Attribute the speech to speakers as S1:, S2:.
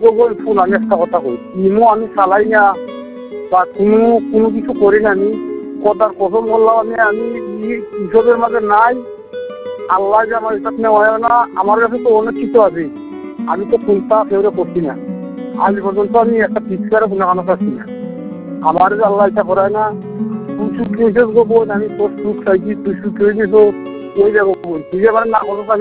S1: বোন ফুল আমি একটা কথা কই, ইমো আমি চালাই না বা কোনো কিছু করি না, আমি কথার কসম বললাম, আমি ইসবের মাঝে নাই। আল্লাহ যে আমার এটা নেওয়া হয় না, আমার কাছে তো অনেক কিছু আছে, আমি তো কোনটা ফেভারে করছি না। আজ পর্যন্ত আমি একটা পিক্সারও কোনো কানো পাচ্ছি না। আমার যে আল্লাহ এটা করায় না, তুই সুখী হয়েছিস গো বোন, আমি তোর সুখ চাইছি, তুই সুখী হয়েছিস, ওই যাবো বোন, তুই যে আমার না কথা